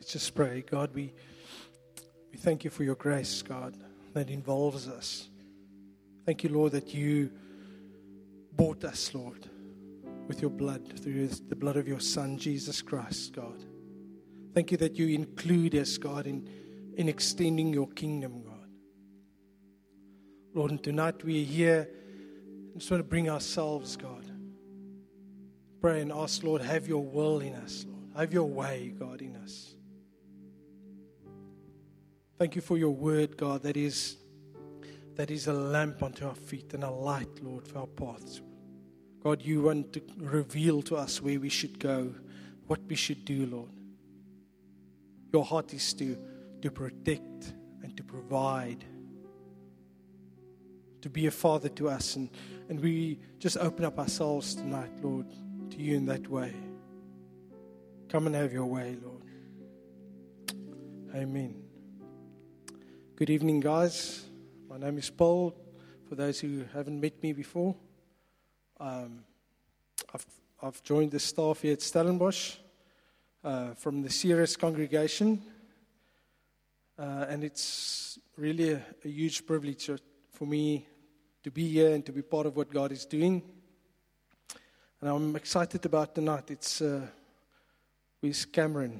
Let's just pray. God, we thank you for your grace, God, that involves us. Thank you, Lord, that you bought us, Lord, with your blood, through the blood of your Son, Jesus Christ, God. Thank you that you include us, God, in extending your kingdom, God. Lord, and tonight we are here. I just want to bring ourselves, God. Pray and ask, Lord, have your will in us, Lord. Have your way, God, in us. Thank you for your word, God, that is a lamp unto our feet and a light, Lord, for our paths. God, you want to reveal to us where we should go, what we should do, Lord. Your heart is to protect and to provide, to be a father to us. And we just open up ourselves tonight, Lord, to you in that way. Come and have your way, Lord. Amen. Good evening, guys. My name is Paul. For those who haven't met me before, I've joined the staff here at Stellenbosch from the Ceres congregation, and it's really a huge privilege for me to be here and to be part of what God is doing. And I'm excited about tonight. It's with Cameron.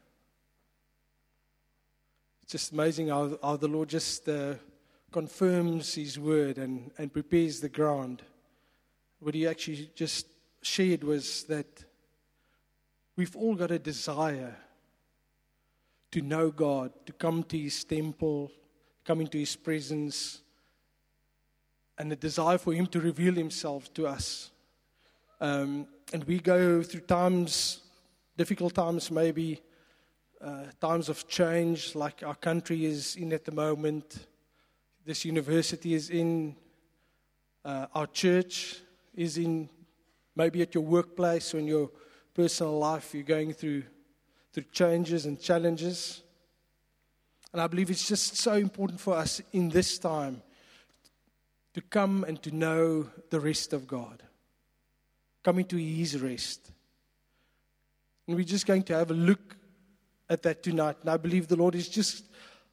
It's just amazing how the Lord just confirms His word and prepares the ground. What He actually just shared was that we've all got a desire to know God, to come to His temple, come into His presence, and a desire for Him to reveal Himself to us. And we go through times, difficult times maybe, times of change like our country is in at the moment, this university is in, our church is in, maybe at your workplace or in your personal life, you're going through changes and challenges. And I believe it's just so important for us in this time to come and to know the rest of God. Come into His rest. And we're just going to have a look at that tonight. And I believe the Lord is just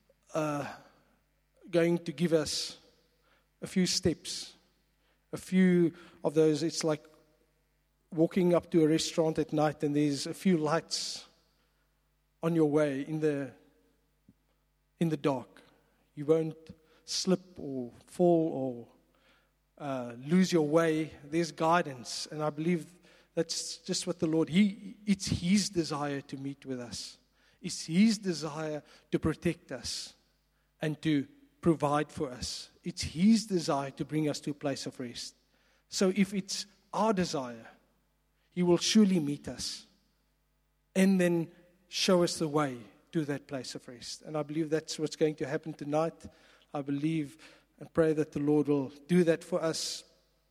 going to give us a few steps. A few of those. It's like walking up to a restaurant at night and there's a few lights on your way in the dark. You won't slip or fall or lose your way. There's guidance. And I believe that's just what the Lord, it's His desire to meet with us. It's His desire to protect us and to provide for us. It's His desire to bring us to a place of rest. So if it's our desire, He will surely meet us and then show us the way to that place of rest. And I believe that's what's going to happen tonight. I believe and pray that the Lord will do that for us.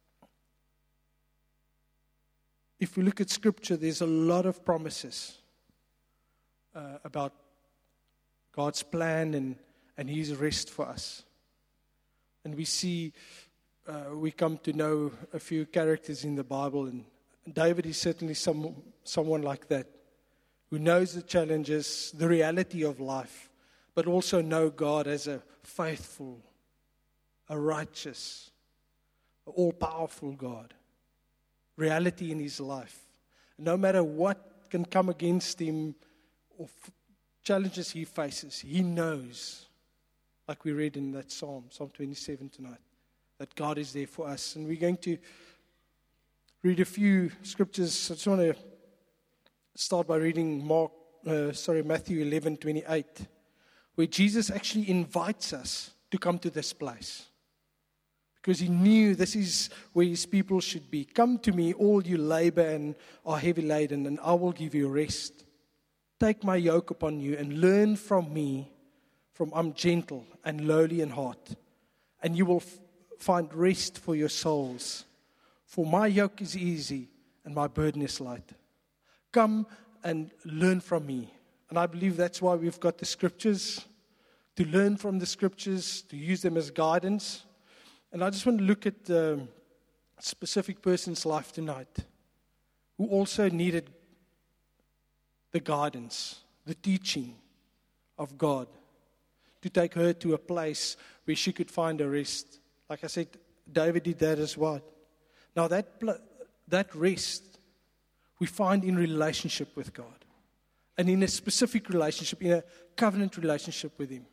If we look at Scripture, there's a lot of promises about God's plan and His rest for us. And we see, we come to know a few characters in the Bible, and David is certainly someone like that, who knows the challenges, the reality of life, but also know God as a faithful, a righteous, all-powerful God. Reality in his life. No matter what can come against him or challenges he faces, he knows, like we read in that Psalm 27 tonight, that God is there for us. And we're going to read a few scriptures. I just want to start by reading Matthew 11:28, where Jesus actually invites us to come to this place. Because he knew this is where his people should be. Come to me, all you labor and are heavy laden, and I will give you rest. Take my yoke upon you and learn from me, for I'm gentle and lowly in heart, and you will find rest for your souls. For my yoke is easy and my burden is light. Come and learn from me. And I believe that's why we've got the scriptures, to learn from the scriptures, to use them as guidance. And I just want to look at a specific person's life tonight who also needed the guidance the teaching of God, to take her to a place where she could find a rest. Like I said, David did that as well. Now that rest we find in relationship with God, and in a specific relationship, in a covenant relationship with Him.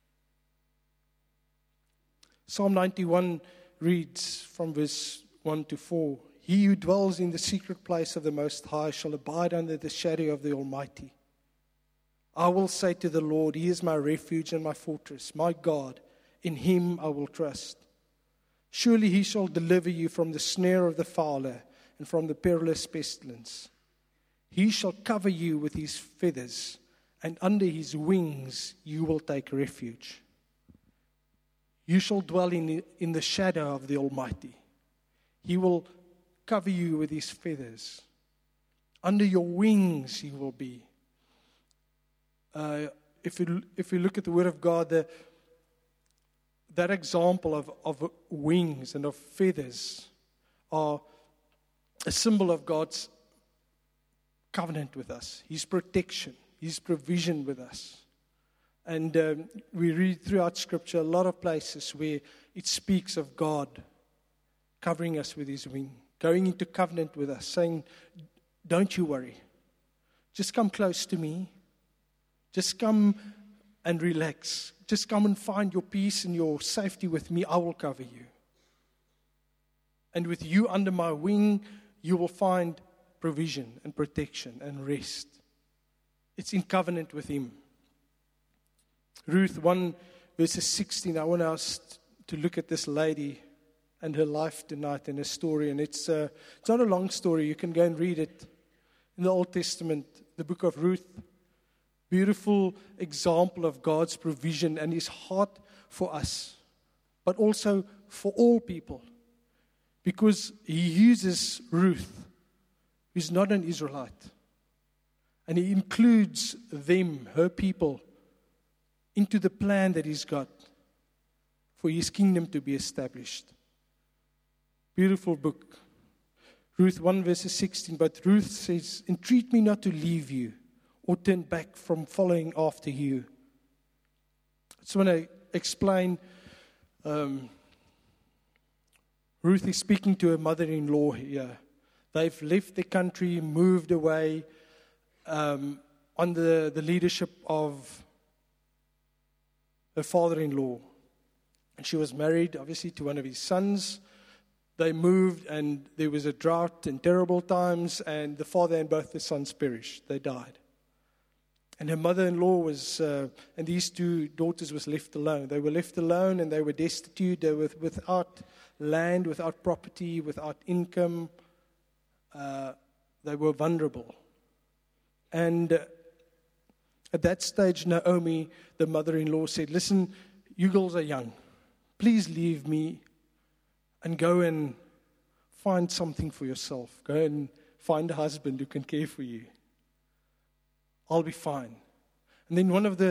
Psalm 91 reads from verse 1 to 4, He who dwells in the secret place of the Most High shall abide under the shadow of the Almighty. I will say to the Lord, He is my refuge and my fortress, my God, in Him I will trust. Surely He shall deliver you from the snare of the fowler and from the perilous pestilence. He shall cover you with His feathers, and under His wings you will take refuge. You shall dwell in the shadow of the Almighty. He will cover you with His feathers. Under your wings He will be. If you look at the Word of God, that example of wings and of feathers are a symbol of God's covenant with us, His protection, His provision with us. And we read throughout Scripture a lot of places where it speaks of God covering us with His wing, going into covenant with us, saying, don't you worry. Just come close to me. Just come and relax. Just come and find your peace and your safety with me. I will cover you. And with you under my wing, you will find provision and protection and rest. It's in covenant with Him. Ruth 1 verses 16. I want us to look at this lady and her life tonight and her story. And it's not a long story. You can go and read it in the Old Testament, the book of Ruth. Beautiful example of God's provision and His heart for us, but also for all people. Because He uses Ruth, who's not an Israelite, and He includes them, her people, into the plan that He's got for His kingdom to be established. Beautiful book. Ruth 1 verses 16, but Ruth says, entreat me not to leave you or turn back from following after you. I just want to explain, Ruth is speaking to her mother-in-law here. They've left the country, moved away under the leadership of her father-in-law. And she was married, obviously, to one of his sons. They moved, and there was a drought and terrible times, and the father and both the sons perished. They died. And her mother-in-law was, and these two daughters was left alone. They were left alone, and they were destitute. They were without land, without property, without income. They were vulnerable. And at that stage, Naomi, the mother-in-law, said, listen, you girls are young. Please leave me and go and find something for yourself. Go and find a husband who can care for you. I'll be fine. And then one of the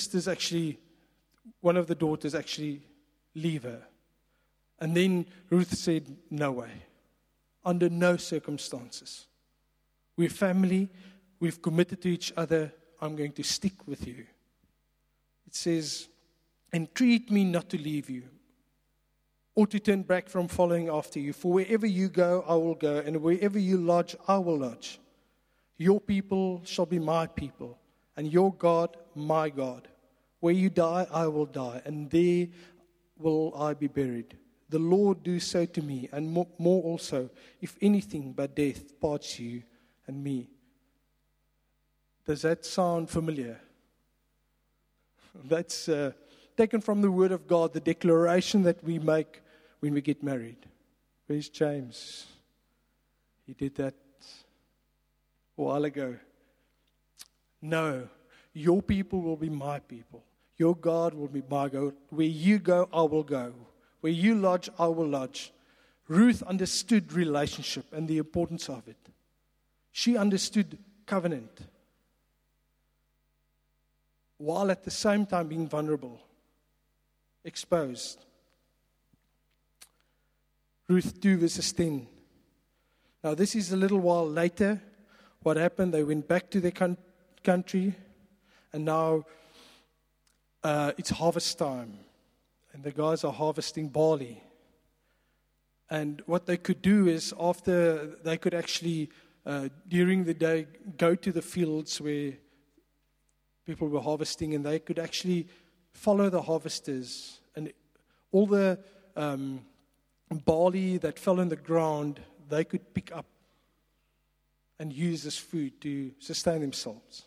daughters actually leave her. And then Ruth said, no way. Under no circumstances. We're family. We've committed to each other. I'm going to stick with you. It says, entreat me not to leave you, or to turn back from following after you. For wherever you go, I will go, and wherever you lodge, I will lodge. Your people shall be my people, and your God, my God. Where you die, I will die, and there will I be buried. The Lord do so to me, and more also, if anything but death parts you and me. Does that sound familiar? That's taken from the Word of God, the declaration that we make when we get married. Where's James? He did that a while ago. No, your people will be my people. Your God will be my God. Where you go, I will go. Where you lodge, I will lodge. Ruth understood relationship and the importance of it. She understood covenant, while at the same time being vulnerable, exposed. Ruth 2 verses 10. Now this is a little while later. What happened? They went back to their country, And now it's harvest time. And the guys are harvesting barley. And what they could do is after they could actually, during the day, go to the fields where people were harvesting, and they could actually follow the harvesters. And all the barley that fell on the ground, they could pick up and use as food to sustain themselves.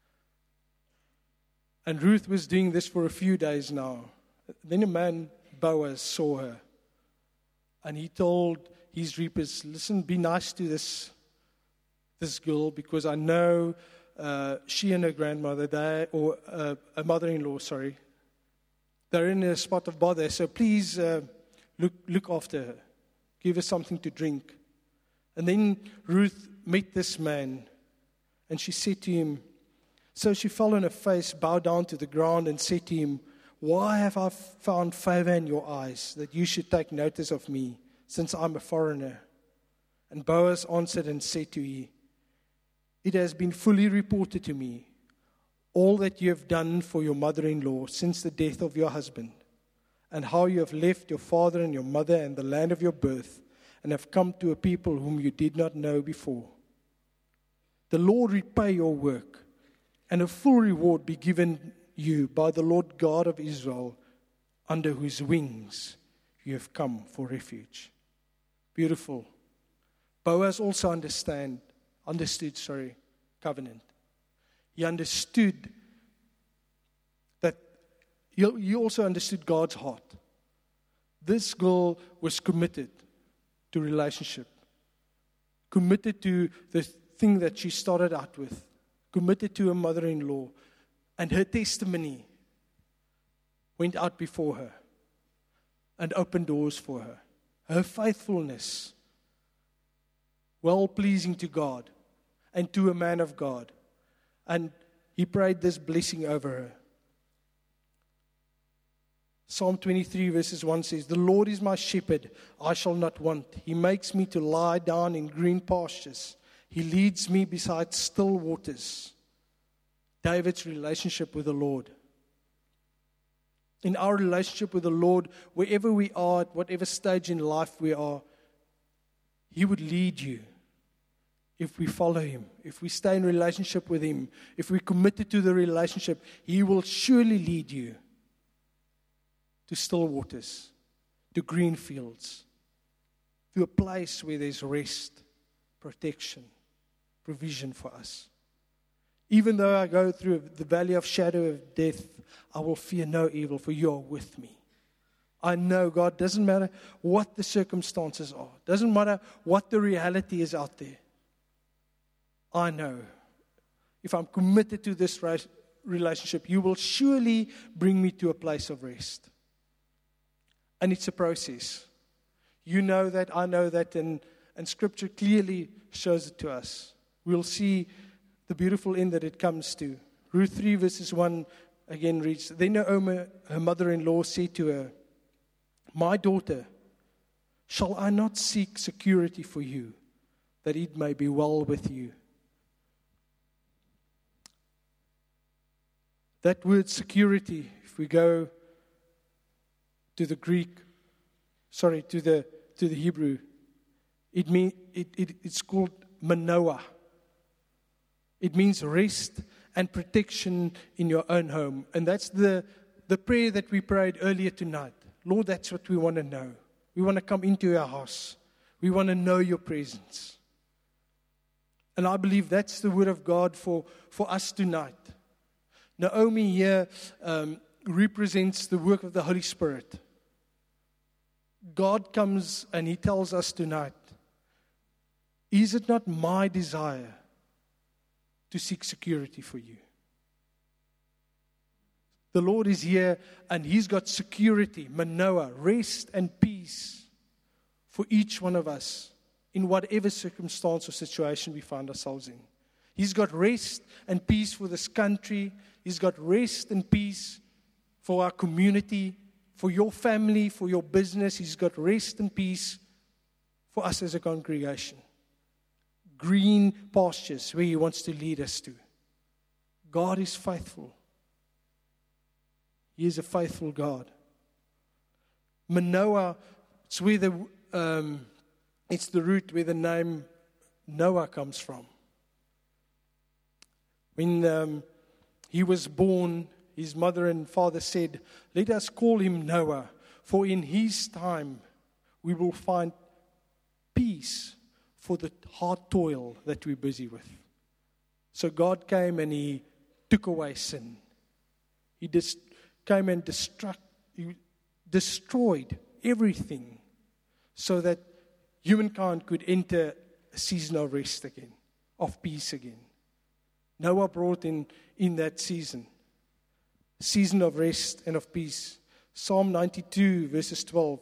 And Ruth was doing this for a few days now. Then a man, Boaz, saw her. And he told his reapers, listen, be nice to this girl, because I know she and her grandmother, a mother-in-law, they're in a spot of bother. So please look after her. Give her something to drink. And then Ruth met this man, and she said to him, so she fell on her face, bowed down to the ground, and said to him, why have I found favor in your eyes, that you should take notice of me, since I'm a foreigner? And Boaz answered and said to her, it has been fully reported to me, all that you have done for your mother-in-law since the death of your husband, and how you have left your father and your mother and the land of your birth, and have come to a people whom you did not know before. The Lord repay your work, and a full reward be given you by the Lord God of Israel, under whose wings you have come for refuge. Beautiful. Boaz also understood covenant. He understood that he also understood God's heart. This girl was committed to relationship, committed to the thing that she started out with, committed to her mother-in-law, and her testimony went out before her and opened doors for her. Her faithfulness, well-pleasing to God and to a man of God. And he prayed this blessing over her. Psalm 23 verses 1 says, the Lord is my shepherd, I shall not want. He makes me to lie down in green pastures. He leads me beside still waters. David's relationship with the Lord. In our relationship with the Lord, wherever we are, at whatever stage in life we are, He would lead you if we follow Him, if we stay in relationship with Him, if we're committed to the relationship. He will surely lead you to still waters, to green fields, to a place where there's rest, protection, provision for us. Even though I go through the valley of shadow of death, I will fear no evil, for you are with me. I know, God, doesn't matter what the circumstances are. Doesn't matter what the reality is out there. I know, if I'm committed to this relationship, you will surely bring me to a place of rest. And it's a process. You know that, I know that, and Scripture clearly shows it to us. We'll see the beautiful end that it comes to. Ruth 3 verses 1 again reads, then Naomi, her mother-in-law, said to her, my daughter, shall I not seek security for you, that it may be well with you? That word security, if we go to the to the Hebrew, it's called manoah. It means rest and protection in your own home. And that's the prayer that we prayed earlier tonight. Lord, that's what we want to know. We want to come into your house. We want to know your presence. And I believe that's the word of God for us tonight. Naomi here represents the work of the Holy Spirit. God comes and He tells us tonight, is it not my desire to seek security for you? The Lord is here and He's got security, manoah, rest and peace for each one of us in whatever circumstance or situation we find ourselves in. He's got rest and peace for this country. He's got rest and peace for our community, for your family, for your business. He's got rest and peace for us as a congregation. Green pastures where He wants to lead us to. God is faithful. He is a faithful God. Manoah, it's where it's the root where the name Noah comes from. When he was born, his mother and father said, "Let us call him Noah, for in his time we will find peace for the hard toil that we're busy with." So God came and He took away sin. He came and He destroyed everything so that humankind could enter a season of rest again, of peace again. Noah brought in that season of rest and of peace. Psalm 92, verses 12.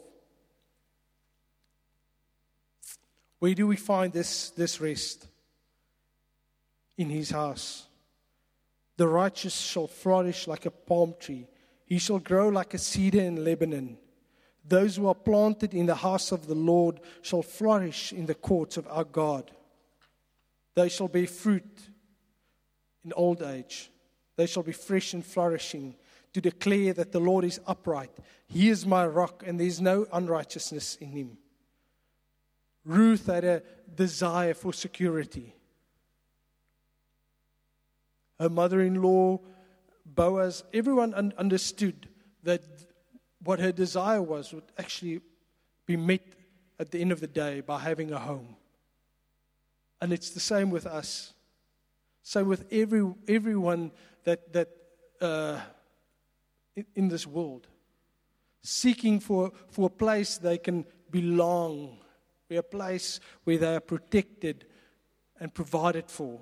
Where do we find this rest? In His house. The righteous shall flourish like a palm tree. He shall grow like a cedar in Lebanon. Those who are planted in the house of the Lord shall flourish in the courts of our God. They shall bear fruit in old age. They shall be fresh and flourishing, to declare that the Lord is upright. He is my rock, and there is no unrighteousness in Him. Ruth had a desire for security. Her mother-in-law, Boaz, everyone understood that what her desire was would actually be met at the end of the day by having a home. And it's the same with us. Same with everyone that in this world, seeking for a place they can belong, a place where they are protected and provided for.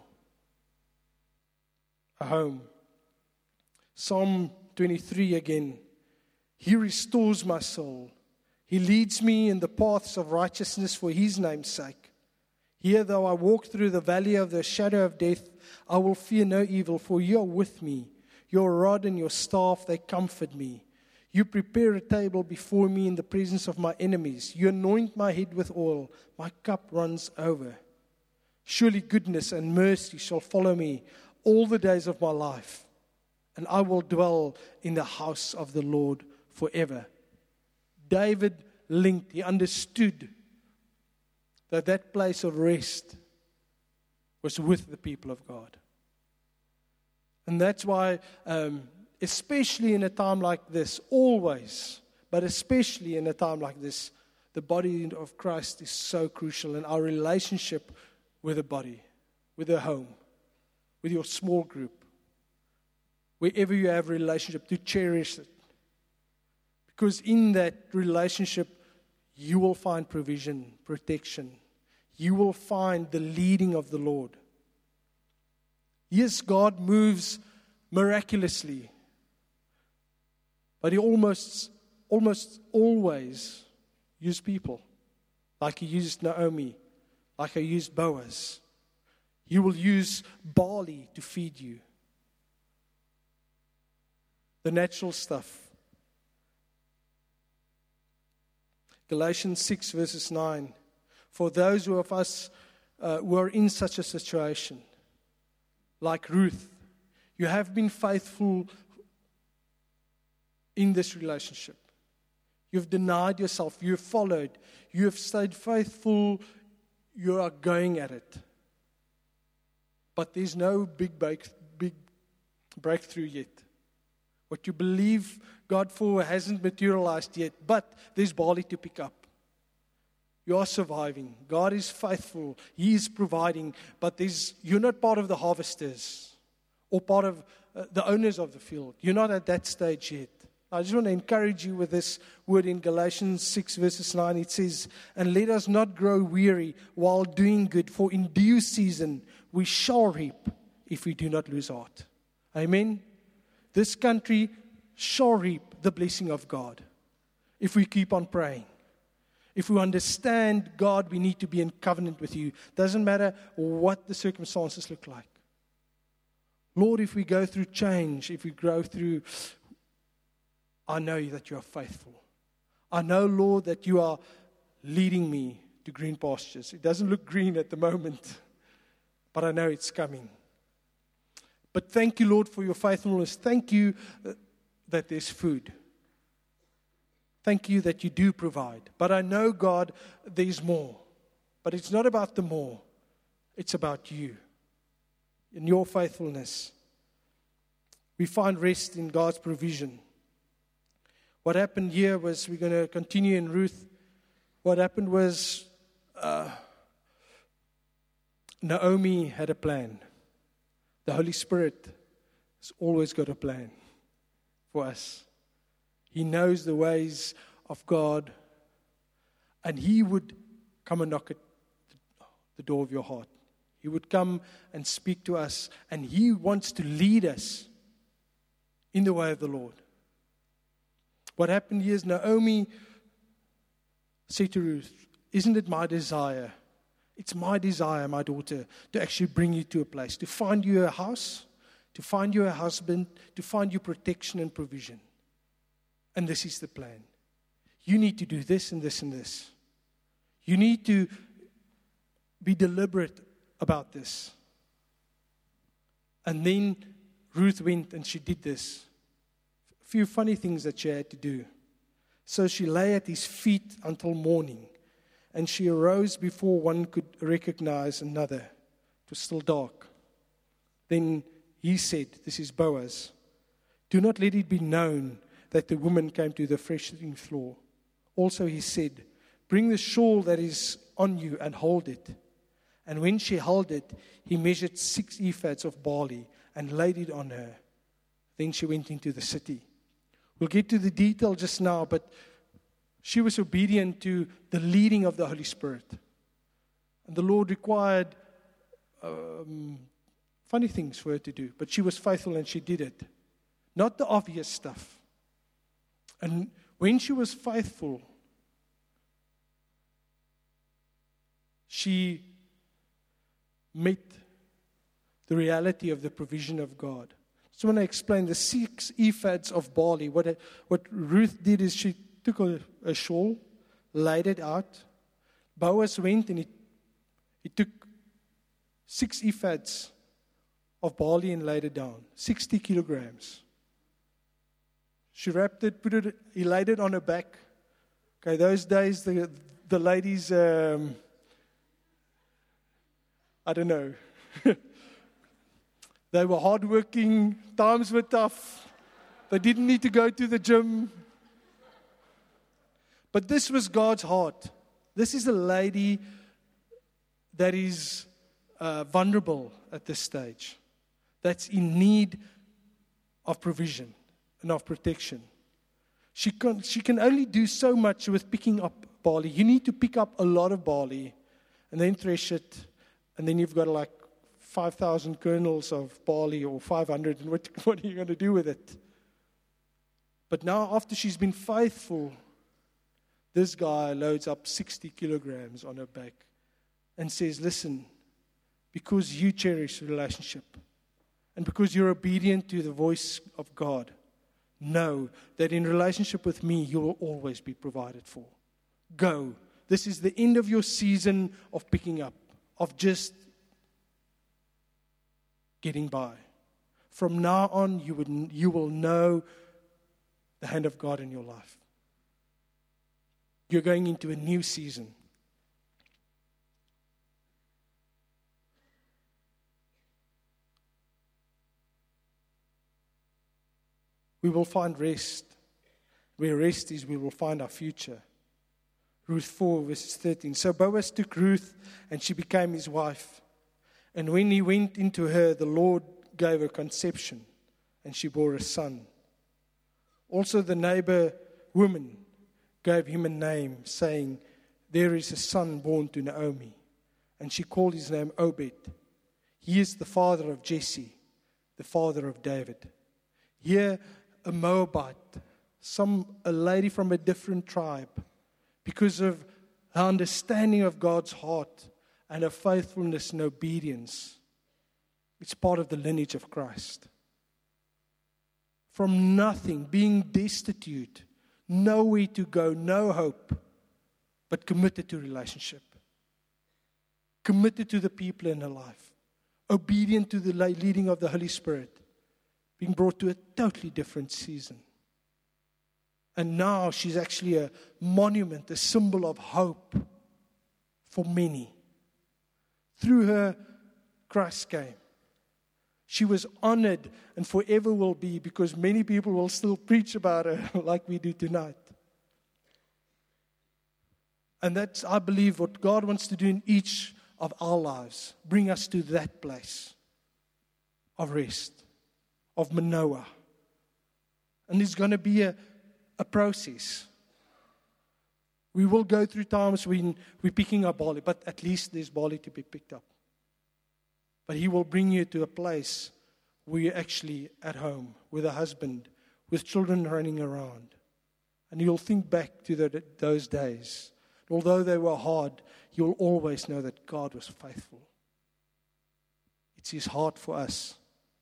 A home. Psalm 23 again. He restores my soul. He leads me in the paths of righteousness for His name's sake. Here, though I walk through the valley of the shadow of death, I will fear no evil, for You are with me. Your rod and Your staff, they comfort me. You prepare a table before me in the presence of my enemies. You anoint my head with oil. My cup runs over. Surely goodness and mercy shall follow me all the days of my life, and I will dwell in the house of the Lord forever. David linked, he understood that place of rest was with the people of God. And that's why, especially in a time like this, always, but especially in a time like this, the body of Christ is so crucial, and our relationship with the body, with the home, with your small group, wherever you have a relationship, to cherish it. Because in that relationship, you will find provision, protection. You will find the leading of the Lord. Yes, God moves miraculously, but He almost always uses people, like He used Naomi, like He used Boaz. He will use barley to feed you. The natural stuff. Galatians 6 verses 9. For those of us who are in such a situation, like Ruth, you have been faithful in this relationship. You've denied yourself. You've followed. You have stayed faithful. You are going at it. But there's no big breakthrough yet. What you believe God for hasn't materialized yet, but there's barley to pick up. You are surviving. God is faithful. He is providing, but you're not part of the harvesters or part of the owners of the field. You're not at that stage yet. I just want to encourage you with this word in Galatians 6 verses 9. It says, "And let us not grow weary while doing good, for in due season we shall reap if we do not lose heart." Amen. This country shall reap the blessing of God if we keep on praying. If we understand, God, we need to be in covenant with You. Doesn't matter what the circumstances look like. Lord, if we go through change, if we grow through, I know that You are faithful. I know, Lord, that You are leading me to green pastures. It doesn't look green at the moment, but I know it's coming. But thank you, Lord, for your faithfulness. Thank you that there's food. Thank you that you do provide. But I know, God, there's more. But it's not about the more. It's about you and your faithfulness. We find rest in God's provision. What happened here was, we're going to continue in Ruth. What happened was Naomi had a plan. The Holy Spirit has always got a plan for us. He knows the ways of God, and He would come and knock at the door of your heart. He would come and speak to us, and He wants to lead us in the way of the Lord. What happened here is Naomi said to Ruth, isn't it my desire? It's my desire, my daughter, to actually bring you to a place, to find you a house, to find you a husband, to find you protection and provision. And this is the plan. You need to do this and this and this. You need to be deliberate about this. And then Ruth went and she did this. A few funny things that she had to do. So she lay at his feet until morning. And she arose before one could recognize another. It was still dark. Then he said, this is Boaz, do not let it be known that the woman came to the threshing floor. Also he said, bring the shawl that is on you and hold it. And when she held it, he measured 6 ephahs of barley and laid it on her. Then she went into the city. We'll get to the detail just now, but she was obedient to the leading of the Holy Spirit. And the Lord required funny things for her to do, but she was faithful and she did it. Not the obvious stuff. And when she was faithful, she met the reality of the provision of God. So when I explain the 6 ephahs of barley, what Ruth did is she took a shawl, laid it out. Boaz went and he took 6 ephahs of barley and laid it down, 60 kilograms. She wrapped it, he laid it on her back. Okay, those days the ladies, I don't know. They were hardworking, times were tough. They didn't need to go to the gym. But this was God's heart. This is a lady that is vulnerable at this stage, that's in need of provision and of protection. She can only do so much with picking up barley. You need to pick up a lot of barley and then thresh it, and then you've got like 5,000 kernels of barley or 500, and what are you going to do with it? But now, after she's been faithful, this guy loads up 60 kilograms on her back and says, listen, because you cherish the relationship and because you're obedient to the voice of God, know that in relationship with me, you will always be provided for. Go. This is the end of your season of picking up, of just getting by. From now on, you will know the hand of God in your life. You're going into a new season. We will find rest. Where rest is, we will find our future. Ruth 4, verses 13. So Boaz took Ruth, and she became his wife. And when he went into her, the Lord gave her conception, and she bore a son. Also the neighbor woman gave him a name, saying, there is a son born to Naomi. And she called his name Obed. He is the father of Jesse, the father of David. Here, a Moabite, a lady from a different tribe, because of her understanding of God's heart and her faithfulness and obedience. It's part of the lineage of Christ. From nothing, being destitute, nowhere to go, no hope, but committed to relationship. Committed to the people in her life. obedient to the leading of the Holy Spirit, being brought to a totally different season. And now she's actually a monument, a symbol of hope for many. Through her, Christ came. She was honored and forever will be, because many people will still preach about her like we do tonight. And that's, I believe, what God wants to do in each of our lives. Bring us to that place of rest, of Manoah. And it's going to be a process. We will go through times when we're picking up barley, but at least there's barley to be picked up. But He will bring you to a place where you're actually at home, with a husband, with children running around. And you'll think back to those days. Although they were hard, you'll always know that God was faithful. It's His heart for us.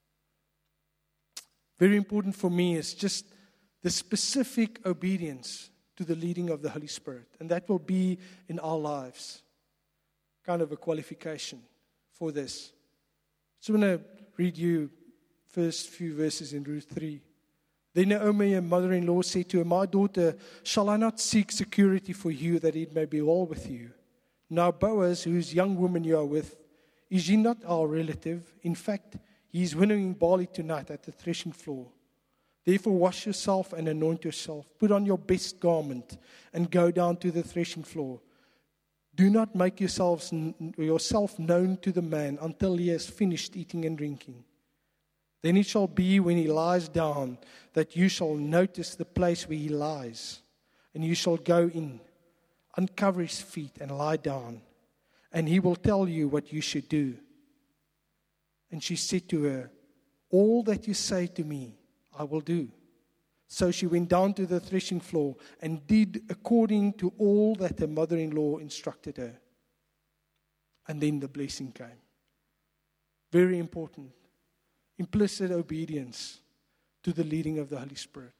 Very important for me is just the specific obedience to the leading of the Holy Spirit. And that will be in our lives. Kind of a qualification for this. So I'm going to read you first few verses in Ruth 3. Then Naomi, her mother-in-law, said to her, "My daughter, shall I not seek security for you, that it may be well with you? Now Boaz, whose young woman you are with, is he not our relative? In fact, he is winnowing barley tonight at the threshing floor. Therefore wash yourself and anoint yourself. Put on your best garment and go down to the threshing floor. Do not make yourself known to the man until he has finished eating and drinking. Then it shall be when he lies down that you shall notice the place where he lies, and you shall go in, uncover his feet and lie down, and he will tell you what you should do." And she said to her, "All that you say to me, I will do." So she went down to the threshing floor and did according to all that her mother-in-law instructed her. And then the blessing came. Very important. Implicit obedience to the leading of the Holy Spirit.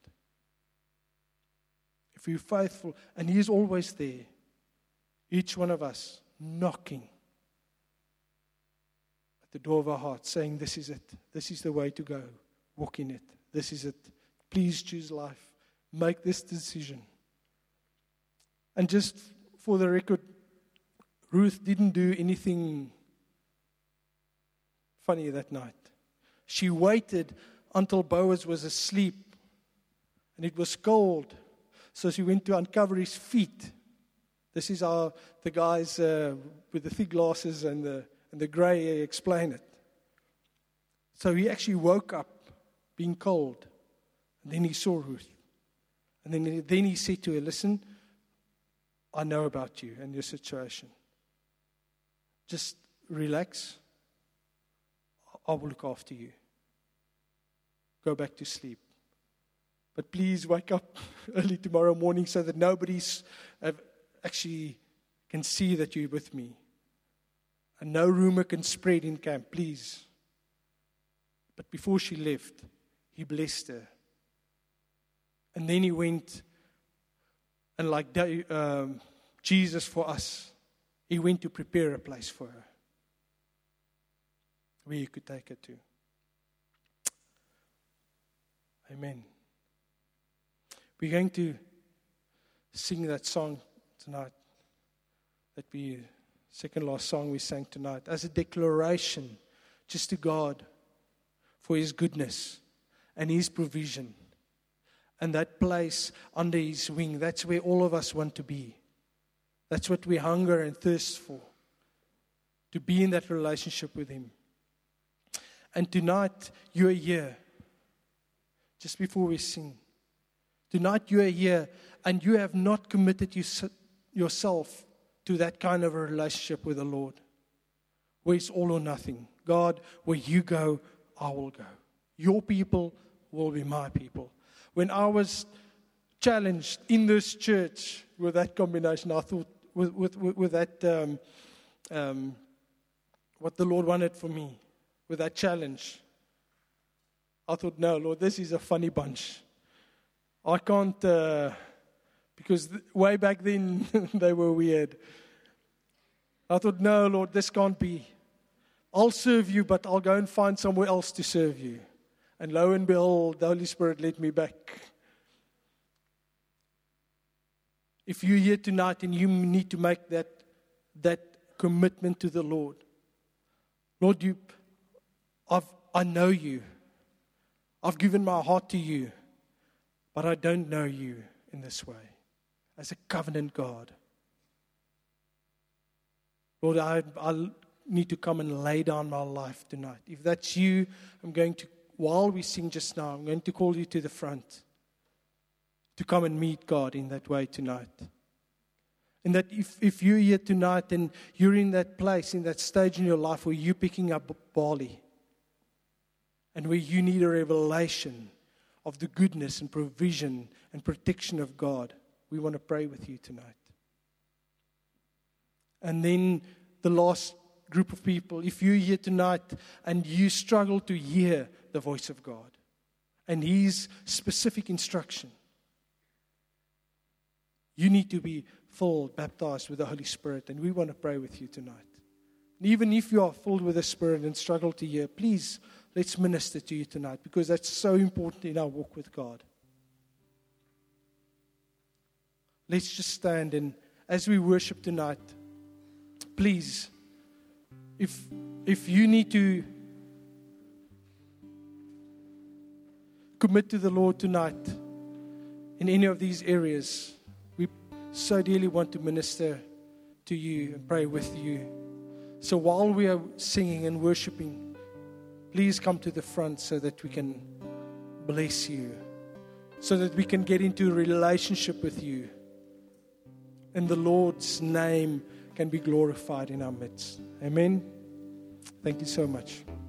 If we're faithful, and He is always there, each one of us knocking at the door of our heart, saying, "This is it. This is the way to go. Walk in it. This is it. Please choose life. Make this decision." And just for the record, Ruth didn't do anything funny that night. She waited until Boaz was asleep and it was cold. So she went to uncover his feet. This is how the guys with the thick glasses and the grey hair explain it. So he actually woke up being cold. And then he saw Ruth. And then he said to her, "Listen, I know about you and your situation. Just relax. I will look after you. Go back to sleep. But please wake up early tomorrow morning so that nobody actually can see that you're with me. And no rumor can spread in camp, please." But before she left, he blessed her. And then he went, and like Jesus for us, he went to prepare a place for her where he could take her to. Amen. We're going to sing that song tonight. That be the second last song we sang tonight, as a declaration just to God for His goodness and His provision. And that place under His wing, that's where all of us want to be. That's what we hunger and thirst for. To be in that relationship with Him. And tonight, you're here. Just before we sing. Tonight, you're here and you have not committed yourself to that kind of a relationship with the Lord. Where it's all or nothing. God, where you go, I will go. Your people will be my people. When I was challenged in this church with that combination, I thought with that, what the Lord wanted for me, with that challenge, I thought, no, Lord, this is a funny bunch. I can't, because way back then they were weird. I thought, no, Lord, this can't be. I'll serve you, but I'll go and find somewhere else to serve you. And lo and behold, the Holy Spirit led me back. If you're here tonight and you need to make that commitment to the Lord. Lord, I know you. I've given my heart to you, but I don't know you in this way, as a covenant God. Lord, I need to come and lay down my life tonight. If that's you, while we sing just now, I'm going to call you to the front to come and meet God in that way tonight. And that if you're here tonight and you're in that place, in that stage in your life where you're picking up barley and where you need a revelation of the goodness and provision and protection of God, we want to pray with you tonight. And then the last group of people, if you're here tonight and you struggle to hear the voice of God and His specific instruction, you need to be filled, baptized with the Holy Spirit, and we want to pray with you tonight. And even if you are filled with the Spirit and struggle to hear, please, let's minister to you tonight, because that's so important in our walk with God. Let's just stand, and as we worship tonight, please, if you need to commit to the Lord tonight in any of these areas, we so dearly want to minister to you and pray with you. So while we are singing and worshiping, please come to the front so that we can bless you, so that we can get into a relationship with you, and the Lord's name can be glorified in our midst. Amen. Thank you so much.